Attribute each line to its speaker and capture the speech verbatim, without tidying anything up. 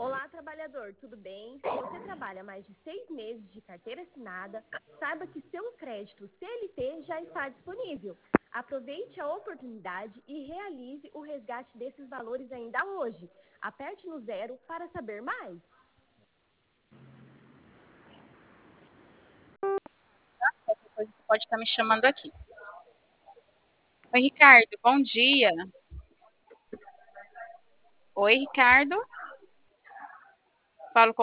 Speaker 1: Olá, trabalhador, tudo bem? Se você trabalha mais de seis meses de carteira assinada, saiba que seu crédito C L T já está disponível. Aproveite a oportunidade e realize o resgate desses valores ainda hoje. Aperte no zero para saber mais.
Speaker 2: Qualquer coisa você pode estar me chamando aqui. Oi, Ricardo, bom dia. Oi, Ricardo. Falo com